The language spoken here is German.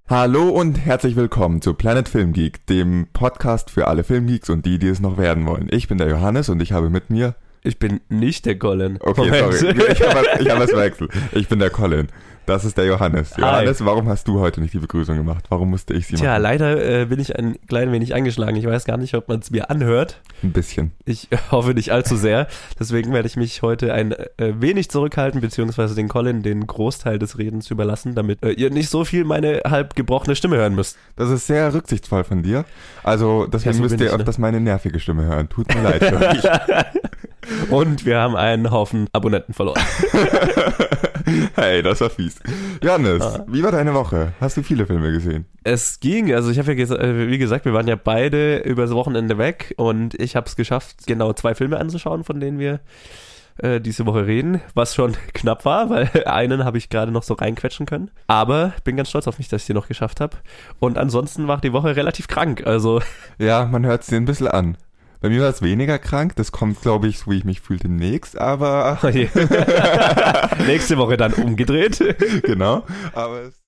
Hallo und herzlich willkommen zu Planet Film Geek, dem Podcast für alle Filmgeeks und die es noch werden wollen. Ich bin der Johannes und ich habe mit mir... Ich bin nicht der Colin. Okay, Moment. sorry, ich habe es verwechselt. Ich bin der Colin. Das ist der Johannes. Johannes, warum hast du heute nicht die Begrüßung gemacht? Warum musste ich sie machen? Tja, leider bin ich ein klein wenig angeschlagen. Ich weiß gar nicht, ob man es mir anhört. Ein bisschen. Ich hoffe nicht allzu sehr. Deswegen werde ich mich heute ein wenig zurückhalten, beziehungsweise den Colin den Großteil des Redens überlassen, damit ihr nicht so viel meine halb gebrochene Stimme hören müsst. Das ist sehr rücksichtsvoll von dir. Also deswegen so müsst bin ihr ich, öfters meine nervige Stimme hören. Tut mir leid für mich. Und wir haben einen Haufen Abonnenten verloren. Hey, das war fies. Johannes, wie war deine Woche? Hast du viele Filme gesehen? Es ging, also ich habe ja wie gesagt, wir waren ja beide übers Wochenende weg und ich habe es geschafft, genau 2 Filme anzuschauen, von denen wir diese Woche reden, was schon knapp war, weil einen habe ich gerade noch so reinquetschen können. Aber bin ganz stolz auf mich, dass ich den noch geschafft habe. Und ansonsten war die Woche relativ krank, also... Ja, man hört es dir ein bisschen an. Bei mir war es weniger krank, das kommt, glaube ich, so wie ich mich fühle demnächst, aber... Nächste Woche dann umgedreht. Genau, aber...